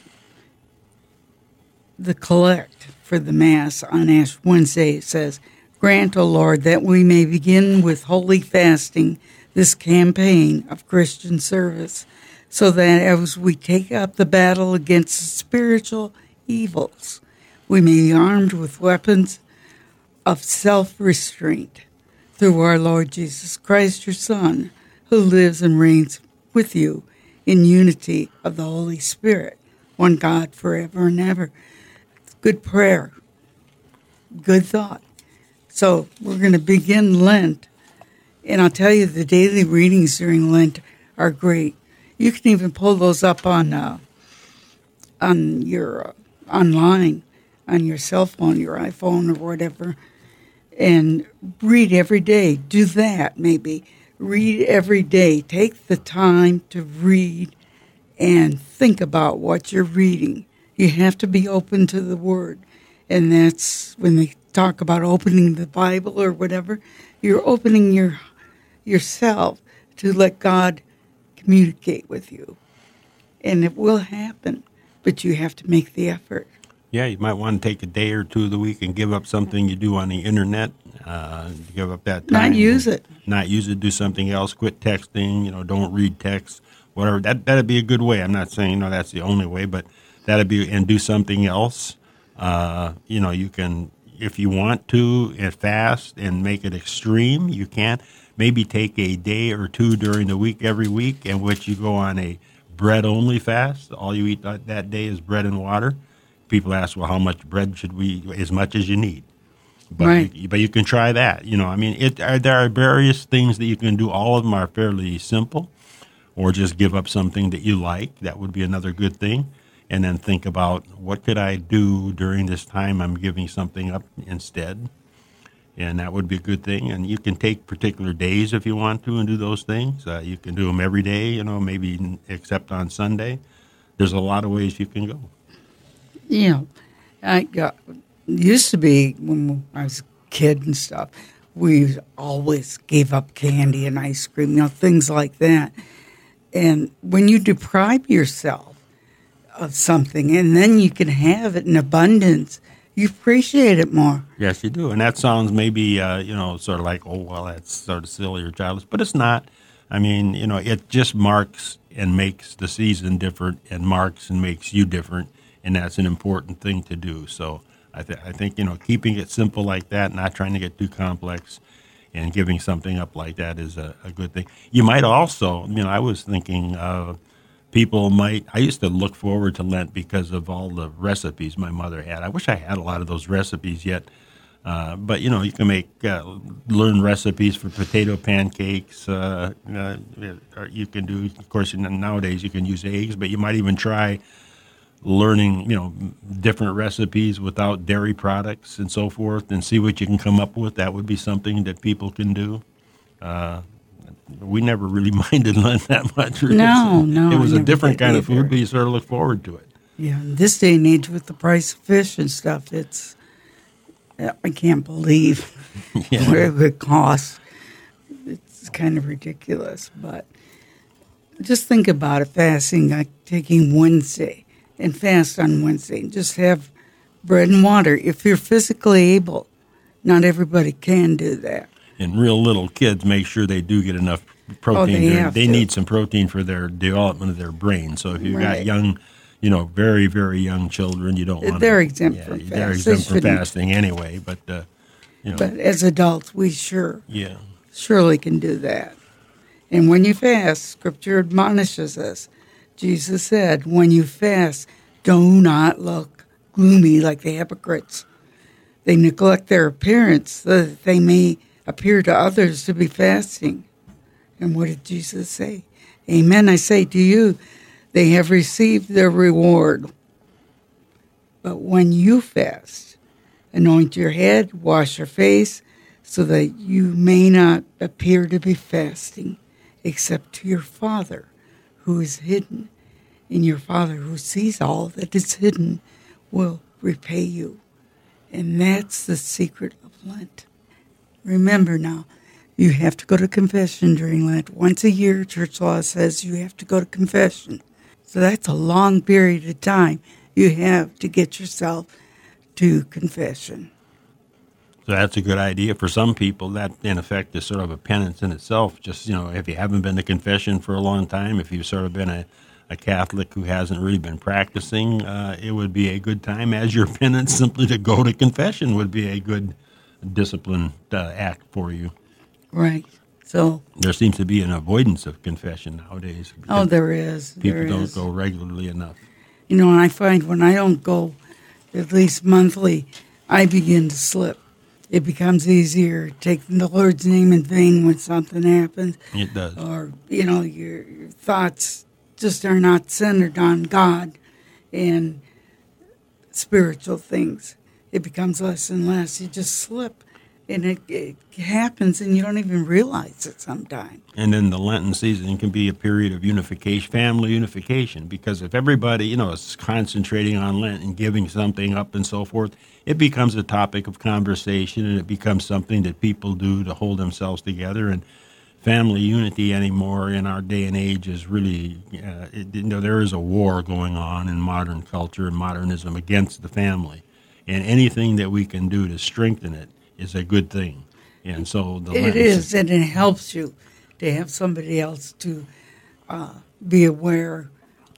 the collect for the Mass on Ash Wednesday says, "Grant, O Lord, that we may begin with holy fasting this campaign of Christian service, so that as we take up the battle against spiritual evils, we may be armed with weapons of self-restraint through our Lord Jesus Christ, your Son, who lives and reigns with you in unity of the Holy Spirit, one God forever and ever." Good prayer. Good thought. So we're going to begin Lent. And I'll tell you, the daily readings during Lent are great. You can even pull those up on uh, on your uh, online, on your cell phone, your iPhone or whatever, and read every day. Do that, maybe. Read every day. Take the time to read and think about what you're reading. You have to be open to the Word. And that's when they talk about opening the Bible or whatever, you're opening your yourself to let God communicate with you. And it will happen, but you have to make the effort. Yeah, you might want to take a day or two of the week and give up something you do on the internet. Uh, give up that time. Not use it. Not use it. Do something else. Quit texting. You know, don't read text. Whatever. That that'd be a good way. I'm not saying no, that's the only way, but that'd be and do something else. Uh, you know, you can if you want to and fast and make it extreme. You can maybe take a day or two during the week every week in which you go on a bread only fast. All you eat that, that day is bread and water. People ask, well, how much bread should we eat? As much as you need. But, right. you, but you can try that. You know, I mean, it, are, there are various things that you can do. All of them are fairly simple. Or just give up something that you like. That would be another good thing. And then think about, what could I do during this time I'm giving something up instead? And that would be a good thing. And you can take particular days if you want to and do those things. Uh, you can do them every day, you know, maybe except on Sunday. There's a lot of ways you can go. Yeah, I got, used to be when I was a kid and stuff, we always gave up candy and ice cream, you know, things like that. And when you deprive yourself of something and then you can have it in abundance, you appreciate it more. Yes, you do. And that sounds maybe, uh, you know, sort of like, oh, well, that's sort of silly or childish, but it's not. I mean, you know, it just marks and makes the season different and marks and makes you different. And that's an important thing to do. So I, th- I think, you know, keeping it simple like that, not trying to get too complex and giving something up like that is a, a good thing. You might also, you know, I was thinking uh, people might, I used to look forward to Lent because of all the recipes my mother had. I wish I had a lot of those recipes yet. Uh, but, you know, you can make, uh, learn recipes for potato pancakes. Uh, uh, or you can do, of course, nowadays you can use eggs, but you might even try learning, you know, different recipes without dairy products and so forth, and see what you can come up with. That would be something that people can do. Uh, we never really minded Lent that much. No, no. It was I a different never did kind of either. food, but you sort of look forward to it. Yeah, in this day and age with the price of fish and stuff, it's, I can't believe Yeah. what it would cost. It's kind of ridiculous, but just think about it, fasting, like taking Wednesday and fast on Wednesday and just have bread and water. If you're physically able, not everybody can do that. And real little kids, make sure they do get enough protein. Oh, they during- have they to. need some protein for their development of their brain. So if you've got Right. young, you know, very, very young children, you don't want They're exempt from They're fast. They exempt from shouldn't. fasting anyway, but, uh, you know, But as adults, we sure, yeah. surely can do that. And when you fast, Scripture admonishes us. Jesus said, when you fast, do not look gloomy like the hypocrites. They neglect their appearance so that they may appear to others to be fasting. And what did Jesus say? Amen, I say to you, they have received their reward. But when you fast, anoint your head, wash your face, so that you may not appear to be fasting, except to your Father who is hidden. And your Father who sees all that is hidden will repay you. And that's the secret of Lent. Remember now, you have to go to confession during Lent. Once a year, church law says you have to go to confession. So that's a long period of time you have to get yourself to confession. So that's a good idea. For some people, that in effect is sort of a penance in itself. Just, you know, if you haven't been to confession for a long time, if you've sort of been a, a Catholic who hasn't really been practicing, uh, it would be a good time as your penance simply to go to confession would be a good discipline uh, act for you. Right. So there seems to be an avoidance of confession nowadays. Oh, there is. People there don't is. go regularly enough. You know, and I find when I don't go at least monthly, I begin to slip. It becomes easier taking the Lord's name in vain when something happens. It does. Or, you know, your, your thoughts just are not centered on God and spiritual things. It becomes less and less. You just slip. And it, it happens, and you don't even realize it sometimes. And then the Lenten season can be a period of unification, family unification, because if everybody, you know, is concentrating on Lent and giving something up and so forth, it becomes a topic of conversation, and it becomes something that people do to hold themselves together. And family unity anymore in our day and age is really, uh, it, you know, there is a war going on in modern culture and modernism against the family. And anything that we can do to strengthen it is a good thing. And so the it is, and it helps you to have somebody else to uh, be aware,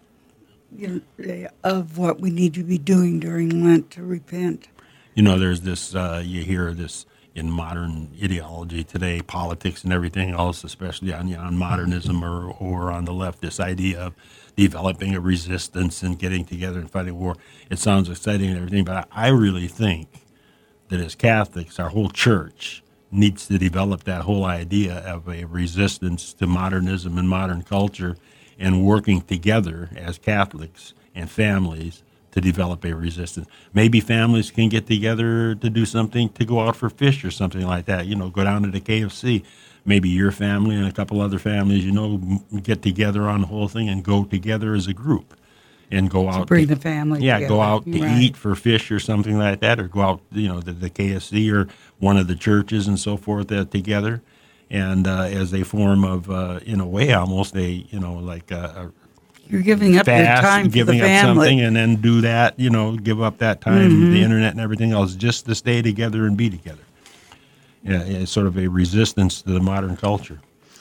you know, of what we need to be doing during Lent to repent. You know, there's this, uh, you hear this in modern ideology today, politics and everything else, especially on, you know, on modernism or, or on the left, this idea of developing a resistance and getting together and fighting war. It sounds exciting and everything, but I really think that as Catholics, our whole church needs to develop that whole idea of a resistance to modernism and modern culture and working together as Catholics and families to develop a resistance. Maybe families can get together to do something, to go out for fish or something like that, you know, go down to the K F C. Maybe your family and a couple other families, you know, get together on the whole thing and go together as a group. And go out to bring to, the family yeah, together. go out to Right. eat for fish or something like that, or go out, you know, to the K F C or one of the churches and so forth uh, together, and uh, as a form of, uh, in a way, almost a, you know, like a, You're giving a up your fast, time for giving the up family. something, and then do that, you know, give up that time, Mm-hmm. the internet and everything else, just to stay together and be together. Yeah, it's sort of a resistance to the modern culture.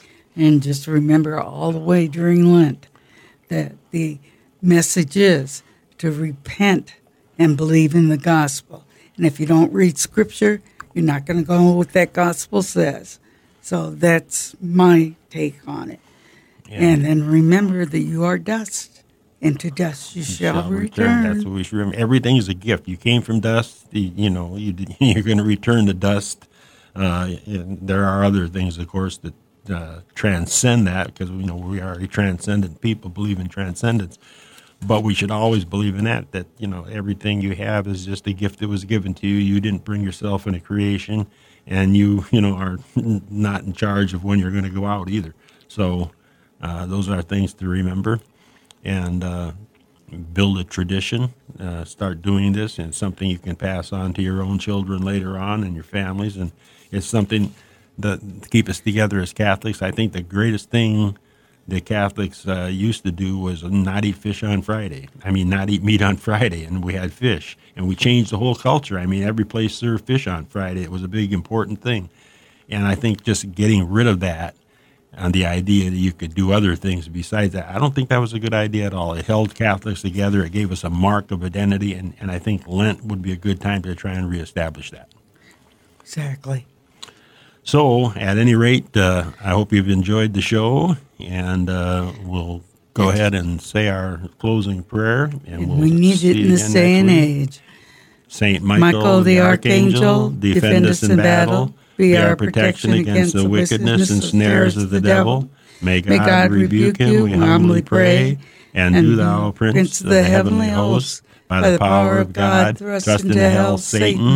And just remember all the way during Lent that the message is to repent and believe in the gospel. And if you don't read Scripture, you're not going to go with what that gospel says. So that's my take on it. Yeah. And then remember that you are dust, and to dust you shall, shall return. That's what we should remember. Everything is a gift. You came from dust. You, you know, you, you're going to return to dust. Uh, and there are other things, of course, that uh, transcend that, because you know we are a transcendent people, believe in transcendence. But we should always believe in that, that, you know, everything you have is just a gift that was given to you. You didn't bring yourself into creation, and you, you know, are not in charge of when you're going to go out either. So uh, those are things to remember, and uh, build a tradition. Uh, start doing this, and it's something you can pass on to your own children later on and your families. And it's something that to keep us together as Catholics. I think the greatest thing the Catholics uh, used to do was not eat fish on Friday. I mean, not eat meat on Friday, and we had fish. And we changed the whole culture. I mean, every place served fish on Friday. It was a big, important thing. And I think just getting rid of that and the idea that you could do other things besides that, I don't think that was a good idea at all. It held Catholics together. It gave us a mark of identity, and, and I think Lent would be a good time to try and reestablish that. Exactly. So, at any rate, uh, I hope you've enjoyed the show, and uh, we'll go ahead and say our closing prayer. And, And we'll we need see it you in this again day next and week. age. Saint Michael, Michael the the Archangel, Archangel, defend us in battle, be our protection against the wickedness and snares of the devil. May God, May God rebuke him, we humbly pray. And do thou, Prince of the heavenly hosts, by the power of God, thrust into hell Satan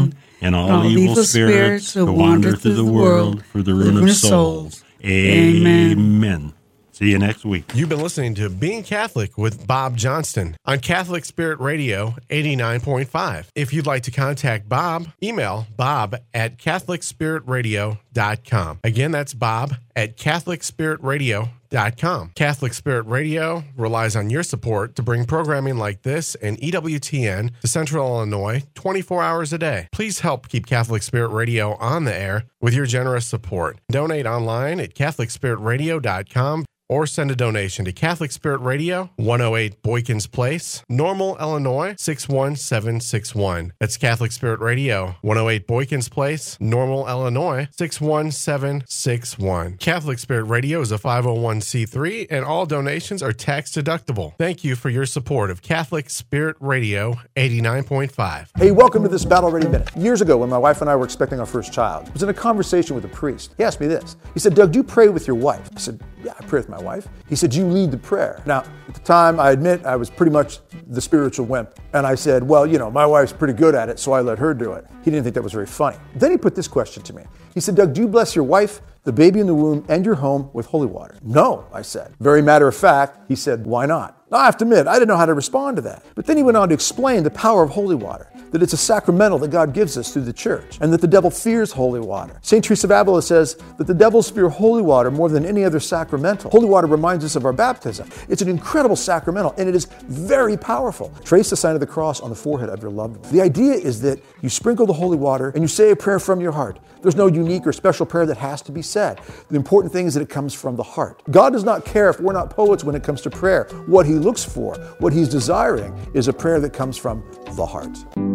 and all, all evil, evil spirits, spirits who wander through the world for the ruin of souls. Amen. Amen. See you next week. You've been listening to Being Catholic with Bob Johnston on Catholic Spirit Radio eighty-nine point five. If you'd like to contact Bob, email bob at catholic spirit radio dot com. Again, that's bob at catholic spirit radio dot com. Catholic Spirit Radio relies on your support to bring programming like this and E W T N to Central Illinois twenty-four hours a day. Please help keep Catholic Spirit Radio on the air with your generous support. Donate online at catholic spirit radio dot com. Or send a donation to Catholic Spirit Radio, one oh eight Boykins Place, Normal, Illinois, six one seven six one. That's Catholic Spirit Radio, one oh eight Boykins Place, Normal, Illinois, six one seven six one. Catholic Spirit Radio is a five oh one c three, and all donations are tax deductible. Thank you for your support of Catholic Spirit Radio eighty-nine point five. Hey, welcome to this Battle Ready Minute. Years ago, when my wife and I were expecting our first child, I was in a conversation with a priest. He asked me this. He said, Doug, do you pray with your wife? I said, yeah, I pray with my wife. He said, you lead the prayer. Now, at the time, I admit I was pretty much the spiritual wimp. And I said, well, you know, my wife's pretty good at it, so I let her do it. He didn't think that was very funny. Then he put this question to me. He said, Doug, do you bless your wife, the baby in the womb, and your home with holy water? No, I said. Very matter of fact, he said, why not? Now, I have to admit, I didn't know how to respond to that. But then he went on to explain the power of holy water, that it's a sacramental that God gives us through the church, and that the devil fears holy water. Saint Teresa of Avila says that the devils fear holy water more than any other sacramental. Holy water reminds us of our baptism. It's an incredible sacramental, and it is very powerful. Trace the sign of the cross on the forehead of your loved one. The idea is that you sprinkle the holy water and you say a prayer from your heart. There's no unique or special prayer that has to be said. The important thing is that it comes from the heart. God does not care if we're not poets when it comes to prayer. What he looks for, what he's desiring, is a prayer that comes from the heart.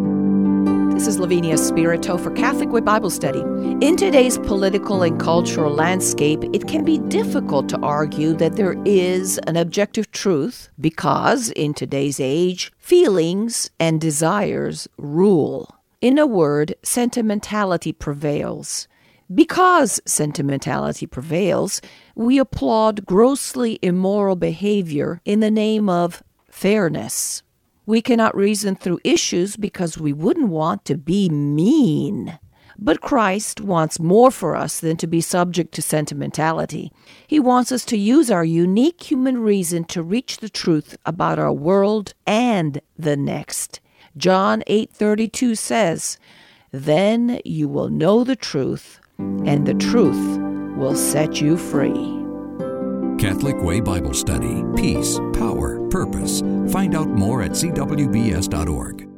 This is Lavinia Spirito for Catholic Way Bible Study. In today's political and cultural landscape, it can be difficult to argue that there is an objective truth because, in today's age, feelings and desires rule. In a word, sentimentality prevails. Because sentimentality prevails, we applaud grossly immoral behavior in the name of fairness. We cannot reason through issues because we wouldn't want to be mean. But Christ wants more for us than to be subject to sentimentality. He wants us to use our unique human reason to reach the truth about our world and the next. John eight thirty-two says, "Then you will know the truth, and the truth will set you free." Catholic Way Bible Study. Peace, power, purpose. Find out more at c w b s dot org.